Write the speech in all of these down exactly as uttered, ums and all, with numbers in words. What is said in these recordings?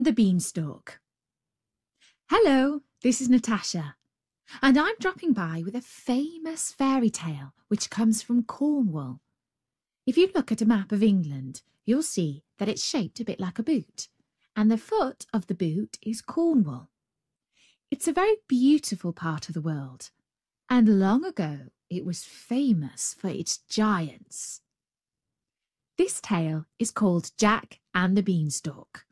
the Beanstalk. Hello, this is Natasha, and I'm dropping by with a famous fairy tale which comes from Cornwall. If you look at a map of England, you'll see that it's shaped a bit like a boot, and the foot of the boot is Cornwall. It's a very beautiful part of the world, and long ago it was famous for its giants. This tale is called Jack and the Beanstalk.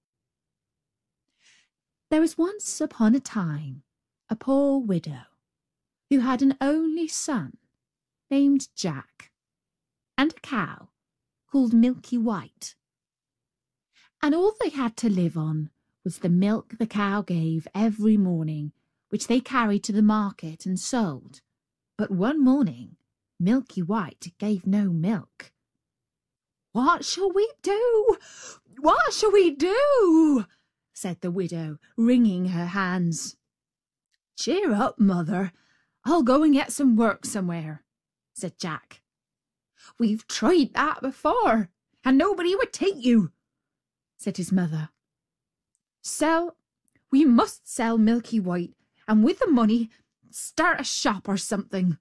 There was once upon a time a poor widow who had an only son named Jack and a cow called Milky White. And all they had to live on was the milk the cow gave every morning, which they carried to the market and sold. But one morning Milky White gave no milk. "What shall we do? What shall we do?" said the widow, wringing her hands. "Cheer up, mother. I'll go and get some work somewhere," said Jack. "We've tried that before, and nobody would take you," said his mother. "Sell, we must sell Milky White, and with the money, start a shop or something."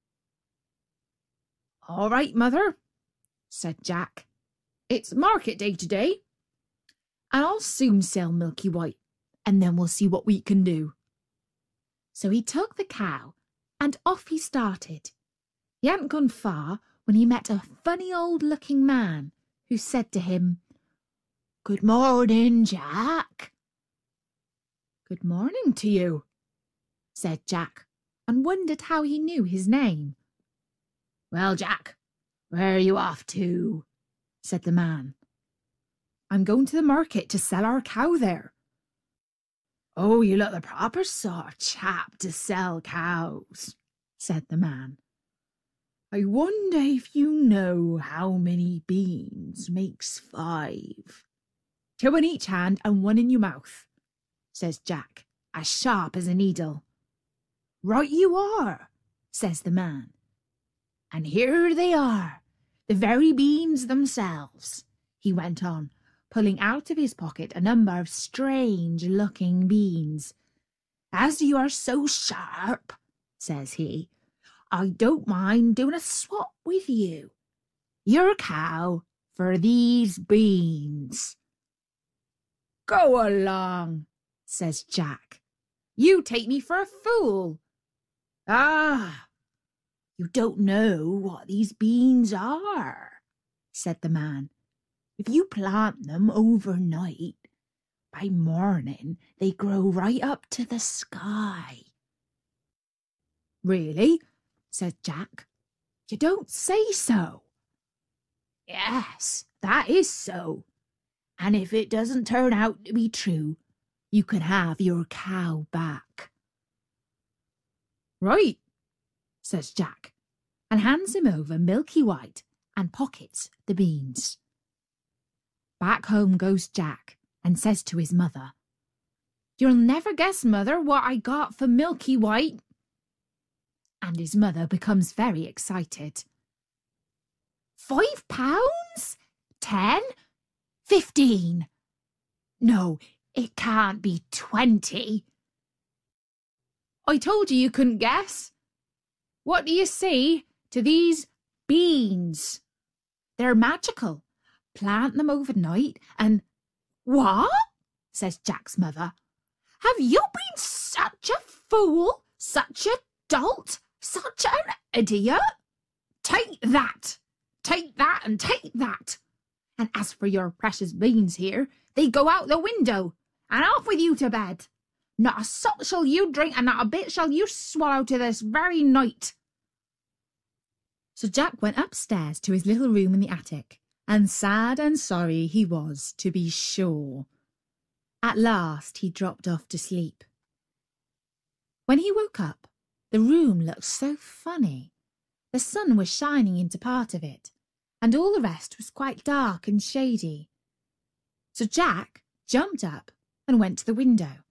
"All right, mother," said Jack. "It's market day today, and I'll soon sell Milky White, and then we'll see what we can do." So he took the cow, and off he started. He hadn't gone far when he met a funny old-looking man who said to him, "Good morning, Jack." "Good morning to you," said Jack, and wondered how he knew his name. "Well, Jack, where are you off to?" said the man. "I'm going to the market to sell our cow there." "Oh, you look the proper sort of chap to sell cows," said the man. "I wonder if you know how many beans makes five?" "Two in each hand and one in your mouth," says Jack, as sharp as a needle. "Right you are," says the man. "And here they are, the very beans themselves," he went on, pulling out of his pocket a number of strange-looking beans. "As you are so sharp," says he, "I don't mind doing a swap with you. Your cow for these beans." "Go along," says Jack. "You take me for a fool." "Ah, you don't know what these beans are," said the man. "If you plant them overnight, by morning they grow right up to the sky." "Really?" said Jack. "You don't say so." "Yes, that is so. And if it doesn't turn out to be true, you can have your cow back." "Right," says Jack, and hands him over Milky White and pockets the beans. Back home goes Jack and says to his mother, "You'll never guess, mother, what I got for Milky White." And his mother becomes very excited. "Five pounds? Ten? Fifteen? No, it can't be twenty." "I told you you couldn't guess. What do you say to these beans? They're magical. Plant them overnight and—" "What?" says Jack's mother. "Have you been such a fool, such a dolt, such an idiot? Take that, take that, and take that. And as for your precious beans here, they go out the window, and off with you to bed. Not a sup shall you drink, and not a bit shall you swallow to this very night." So Jack went upstairs to his little room in the attic, and sad and sorry he was, to be sure. At last he dropped off to sleep. When he woke up, the room looked so funny. The sun was shining into part of it, and all the rest was quite dark and shady. So Jack jumped up and went to the window.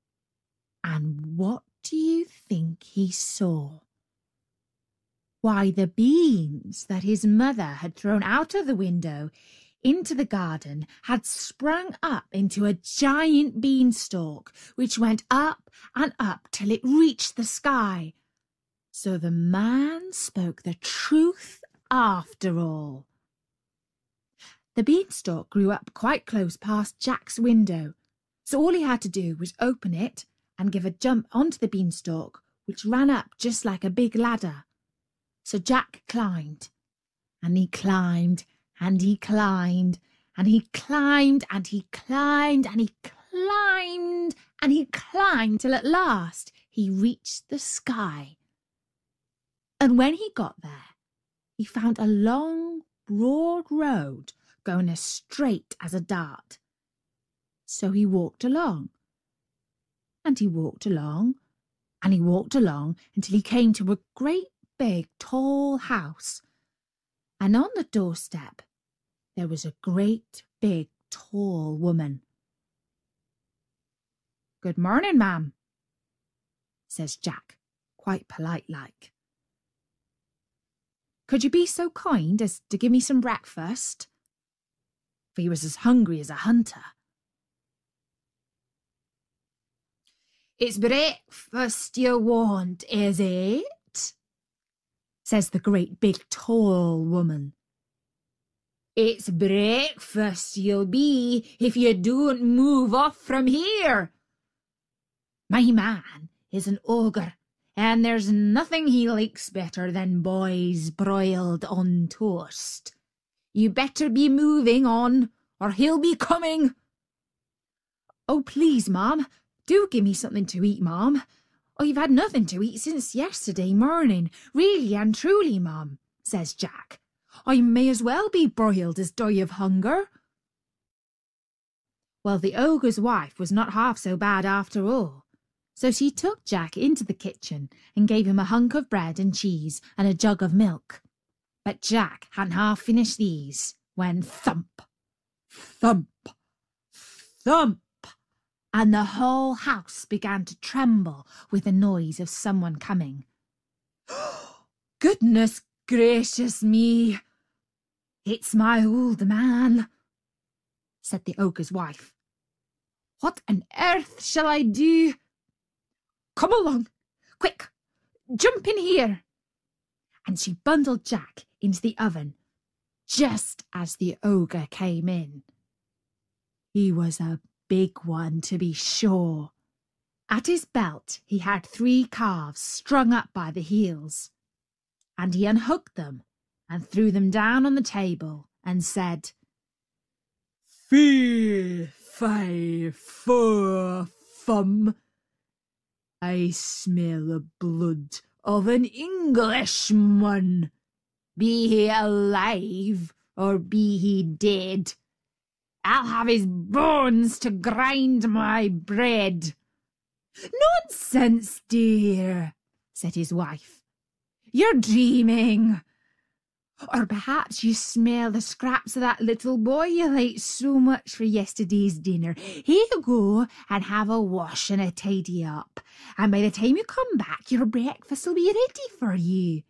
And what do you think he saw? Why, the beans that his mother had thrown out of the window into the garden had sprung up into a giant beanstalk, which went up and up till it reached the sky. So the man spoke the truth after all. The beanstalk grew up quite close past Jack's window, so all he had to do was open it and give a jump onto the beanstalk, which ran up just like a big ladder. So Jack climbed, and he climbed, and he climbed, and he climbed, and he climbed, and he climbed, and he climbed till at last he reached the sky. And when he got there, he found a long, broad road going as straight as a dart. So he walked along, and he walked along, and he walked along until he came to a great big tall house. And on the doorstep there was a great big tall woman. "Good morning, ma'am," says Jack, quite polite like. "Could you be so kind as to give me some breakfast?" For he was as hungry as a hunter. "It's breakfast you want, is it?" says the great big tall woman. "It's breakfast you'll be if you don't move off from here. My man is an ogre, and there's nothing he likes better than boys broiled on toast. You better be moving on, or he'll be coming." "Oh, please, ma'am, do give me something to eat, ma'am. I've had nothing to eat since yesterday morning, really and truly, ma'am," says Jack. "I may as well be broiled as die of hunger." Well, the ogre's wife was not half so bad after all. So she took Jack into the kitchen and gave him a hunk of bread and cheese and a jug of milk. But Jack hadn't half finished these when thump, thump, thump, and the whole house began to tremble with the noise of someone coming. "Goodness gracious me! It's my old man," said the ogre's wife. "What on earth shall I do? Come along, quick, jump in here." And she bundled Jack into the oven just as the ogre came in. He was a big one, to be sure. At his belt he had three calves strung up by the heels, and he unhooked them and threw them down on the table and said, "Fee, fi, fo, fum. I smell the blood of an Englishman. Be he alive or be he dead, I'll have his bones to grind my bread." "Nonsense, dear," said his wife. "You're dreaming. Or perhaps you smell the scraps of that little boy you liked so much for yesterday's dinner. Here you go and have a wash and a tidy up, and by the time you come back your breakfast will be ready for you."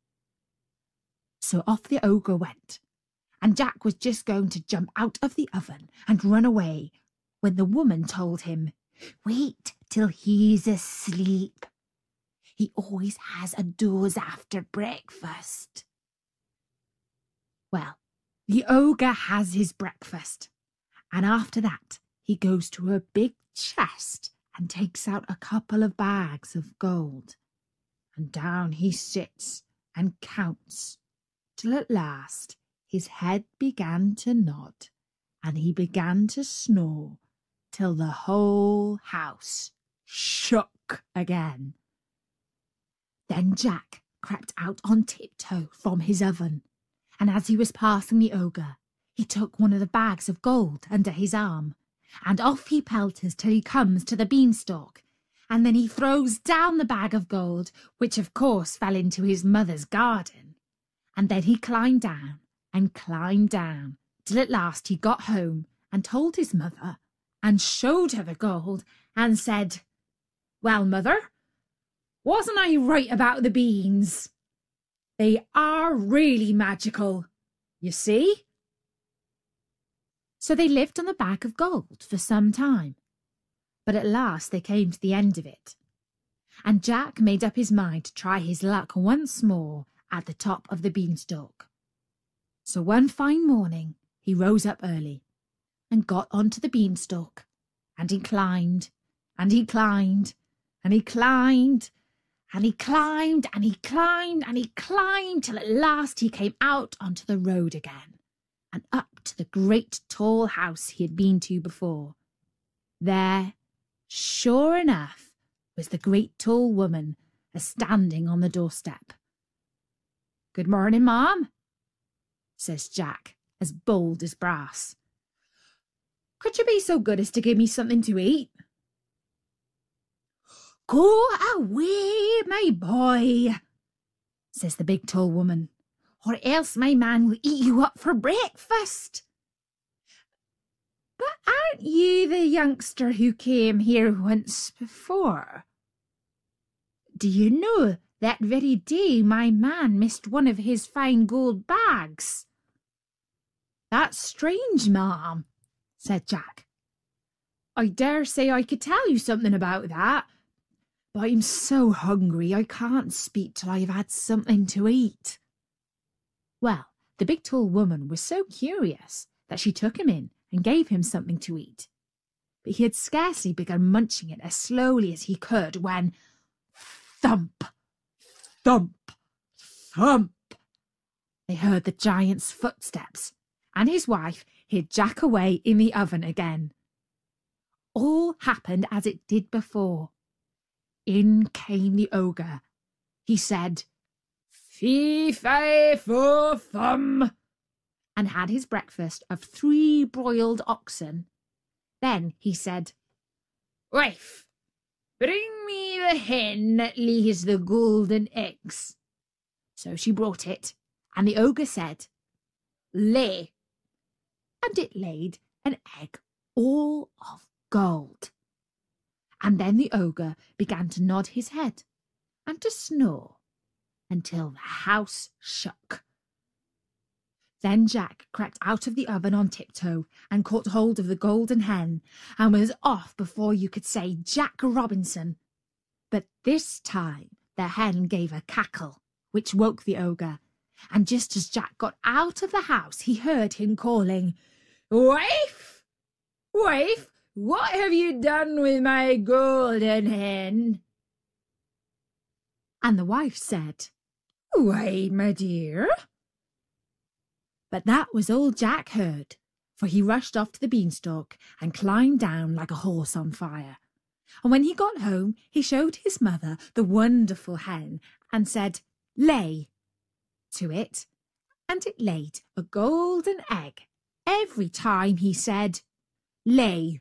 So off the ogre went, and Jack was just going to jump out of the oven and run away when the woman told him, "Wait till he's asleep. He always has a doze after breakfast." Well, the ogre has his breakfast, and after that he goes to a big chest and takes out a couple of bags of gold, and down he sits and counts, till at last his head began to nod, and he began to snore, till the whole house shook again. Then Jack crept out on tiptoe from his oven, and as he was passing the ogre, he took one of the bags of gold under his arm, and off he pelters till he comes to the beanstalk, and then he throws down the bag of gold, which of course fell into his mother's garden, and then he climbed down and climbed down, till at last he got home and told his mother, and showed her the gold, and said, "Well, mother, wasn't I right about the beans? They are really magical, you see." So they lived on the bag of gold for some time, but at last they came to the end of it, and Jack made up his mind to try his luck once more at the top of the beanstalk. So one fine morning he rose up early and got onto the beanstalk, and he climbed, and he climbed, and he climbed, and he climbed, and he climbed, and he climbed, till at last he came out onto the road again, and up to the great tall house he had been to before. There, sure enough, was the great tall woman a-standing on the doorstep. "Good morning, ma'am," says Jack, as bold as brass. "Could you be so good as to give me something to eat?" "Go away, my boy," says the big tall woman, "or else my man will eat you up for breakfast." "But aren't you the youngster who came here once before? Do you know that very day my man missed one of his fine gold bags?" "That's strange, ma'am," said Jack. "I dare say I could tell you something about that, but I'm so hungry I can't speak till I've had something to eat." Well, the big tall woman was so curious that she took him in and gave him something to eat. But he had scarcely begun munching it as slowly as he could when thump, thump, thump, they heard the giant's footsteps, and his wife hid Jack away in the oven again. All happened as it did before. In came the ogre. He said, "Fee, fi, fo, fum," and had his breakfast of three broiled oxen. Then he said, "Wife, bring me the hen that lays the golden eggs." So she brought it, and the ogre said, "Lay," and it laid an egg all of gold. And then the ogre began to nod his head and to snore until the house shook. Then Jack crept out of the oven on tiptoe and caught hold of the golden hen and was off before you could say Jack Robinson. But this time the hen gave a cackle, which woke the ogre, and just as Jack got out of the house he heard him calling, "Wife, wife, what have you done with my golden hen?" And the wife said, "Why, my dear?" But that was all Jack heard, for he rushed off to the beanstalk and climbed down like a horse on fire. And when he got home, he showed his mother the wonderful hen and said, "Lay," to it, and it laid a golden egg every time he said, "Lay."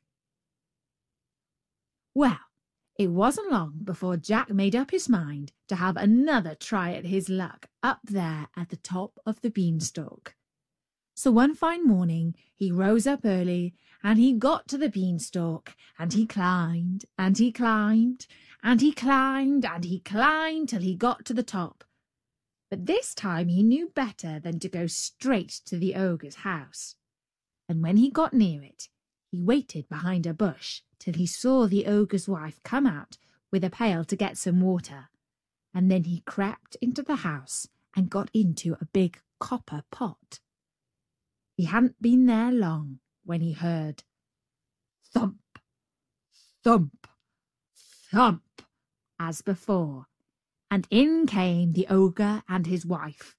Well, it wasn't long before Jack made up his mind to have another try at his luck up there at the top of the beanstalk. So one fine morning he rose up early, and he got to the beanstalk, and he climbed, and he climbed, and he climbed, and he climbed till he got to the top. But this time he knew better than to go straight to the ogre's house. And when he got near it, he waited behind a bush till he saw the ogre's wife come out with a pail to get some water, and then he crept into the house and got into a big copper pot. He hadn't been there long when he heard thump, thump, thump, as before, and in came the ogre and his wife.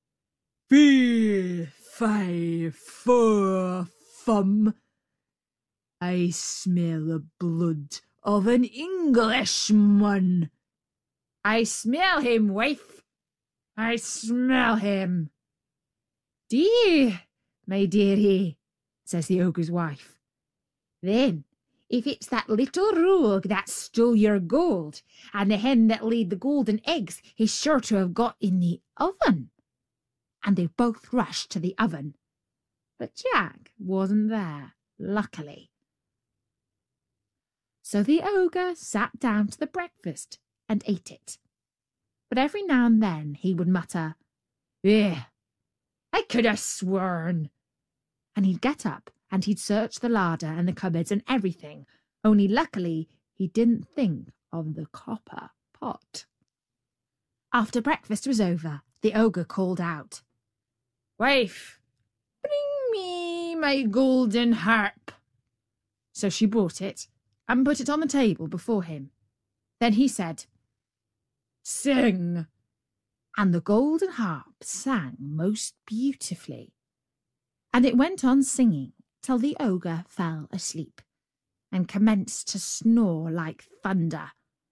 "Fee, fi, fo, fum, I smell the blood of an Englishman." "I smell him, wife, I smell him." "Dear, my dearie," says the ogre's wife, "then if it's that little rogue that stole your gold, and the hen that laid the golden eggs, he's sure to have got in the oven." And they both rushed to the oven, but Jack wasn't there, luckily. So the ogre sat down to the breakfast and ate it. But every now and then he would mutter, "Eh, I could have sworn," and he'd get up and he'd searched the larder and the cupboards and everything, only luckily he didn't think of the copper pot. After breakfast was over, the ogre called out, "Wife, bring me my golden harp." So she brought it and put it on the table before him. Then he said, "Sing." And the golden harp sang most beautifully. And it went on singing till the ogre fell asleep and commenced to snore like thunder.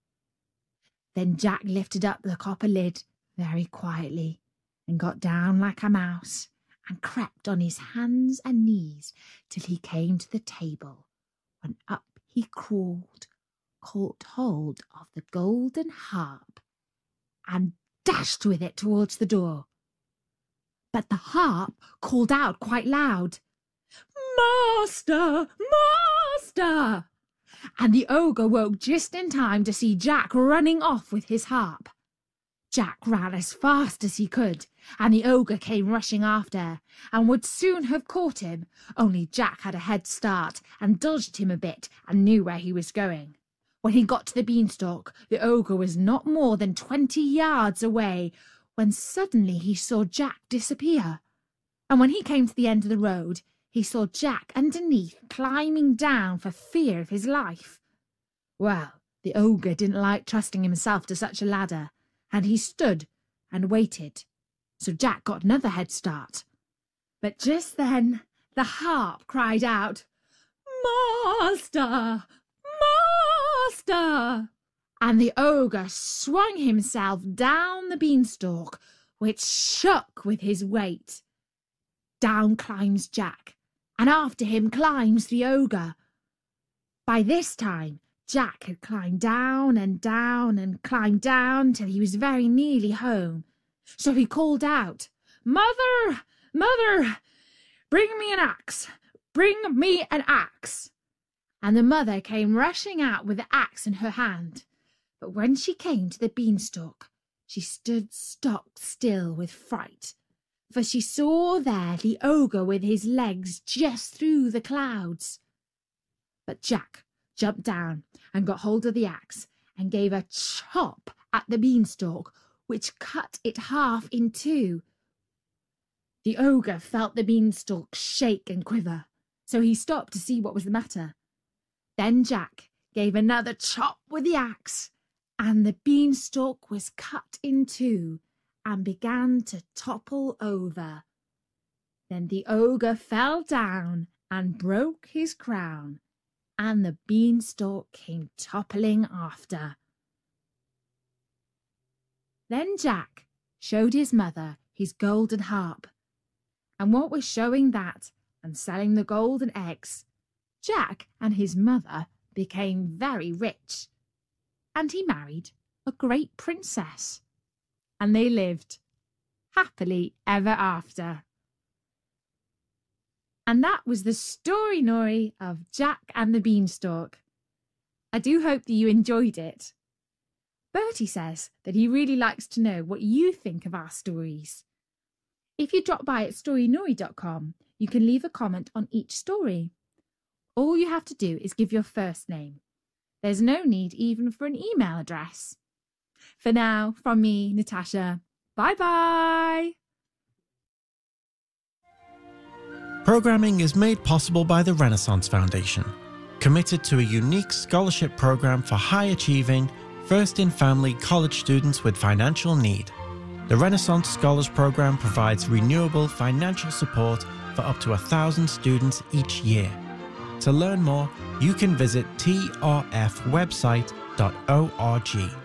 Then Jack lifted up the copper lid very quietly and got down like a mouse and crept on his hands and knees till he came to the table, when up he crawled, caught hold of the golden harp and dashed with it towards the door. But the harp called out quite loud, "Master! Master!" And the ogre woke just in time to see Jack running off with his harp. Jack ran as fast as he could, and the ogre came rushing after, and would soon have caught him, only Jack had a head start and dodged him a bit and knew where he was going. When he got to the beanstalk, the ogre was not more than twenty yards away, when suddenly he saw Jack disappear. And when he came to the end of the road, he saw Jack underneath climbing down for fear of his life. Well, the ogre didn't like trusting himself to such a ladder, and he stood and waited. So Jack got another head start. But just then the harp cried out, "Master! Master!" And the ogre swung himself down the beanstalk, which shook with his weight. Down climbs Jack, and after him climbs the ogre. By this time, Jack had climbed down and down and climbed down till he was very nearly home. So he called out, "Mother, mother, bring me an axe, bring me an axe." And the mother came rushing out with the axe in her hand. But when she came to the beanstalk, she stood stock still with fright, for she saw there the ogre with his legs just through the clouds. But Jack jumped down and got hold of the axe and gave a chop at the beanstalk, which cut it half in two. The ogre felt the beanstalk shake and quiver, so he stopped to see what was the matter. Then Jack gave another chop with the axe, and the beanstalk was cut in two and began to topple over. Then the ogre fell down and broke his crown, and the beanstalk came toppling after. Then Jack showed his mother his golden harp, and what with showing that and selling the golden eggs, Jack and his mother became very rich, and he married a great princess, and they lived happily ever after. And that was the story, Nori, of Jack and the Beanstalk. I do hope that you enjoyed it. Bertie says that he really likes to know what you think of our stories. If you drop by at story nori dot com, you can leave a comment on each story. All you have to do is give your first name. There's no need even for an email address. For now, from me, Natasha, bye-bye! Programming is made possible by the Renaissance Foundation, committed to a unique scholarship program for high-achieving, first-in-family college students with financial need. The Renaissance Scholars Program provides renewable financial support for up to a thousand students each year. To learn more, you can visit t r f website dot org.